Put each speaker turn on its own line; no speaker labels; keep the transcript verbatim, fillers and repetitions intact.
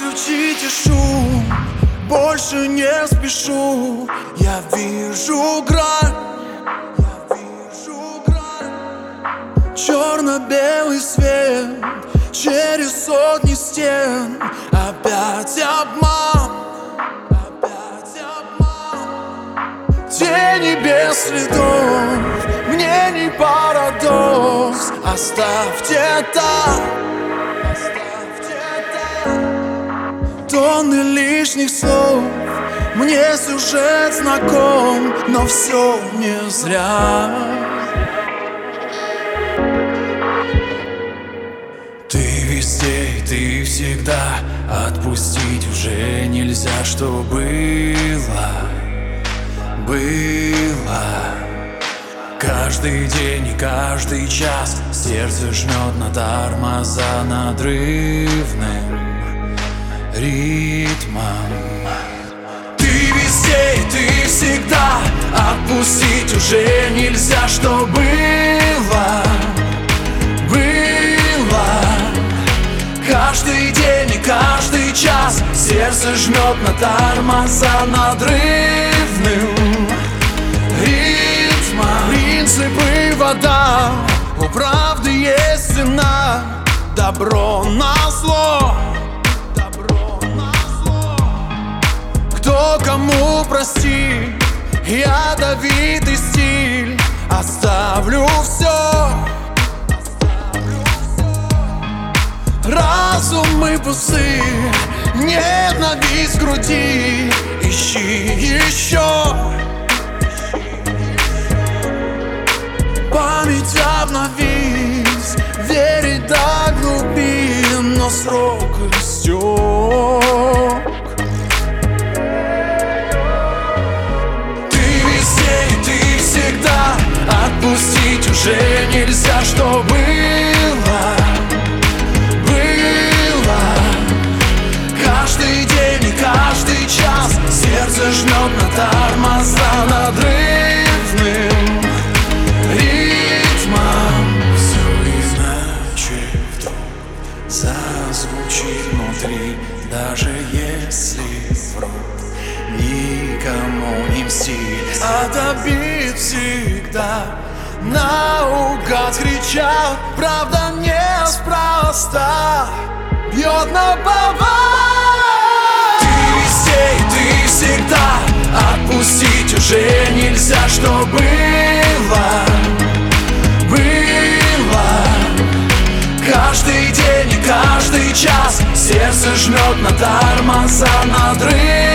Отключите шум, больше не спешу. Я вижу грань, я вижу грань. Черно-белый свет через сотни стен. Опять обман, опять обман. Тени без следов, мне не парадокс. Оставьте так, тонны лишних слов. Мне сюжет знаком, но все не зря. Ты везде и ты всегда. Отпустить уже нельзя, что было, было. Каждый день и каждый час сердце жмет на тормоза надрывным ритмом. Ты везде и ты всегда. Отпустить уже нельзя, что было, было. Каждый день и каждый час сердце жмет на тормоза надрывным ритмом. Принципы вода, у правды есть цена. Добро на зло, кто кому прости, ядовитый стиль. Оставлю все, разумы пусты, ненависть в груди. Ищи еще, память обновить, верить до глубин, но срок истек. Отпустить уже нельзя, что было, было. Каждый день и каждый час сердце жмет на тормоза надрывным ритмом. Все иначе вдруг зазвучит внутри, даже если врут. Никому не мстить, от обид всегда наугад кричат. Правда неспроста бьет на повал. Ты везде и ты всегда. Отпустить уже нельзя, что было, было. Каждый день и каждый час сердце жмет на тормоза надрыв.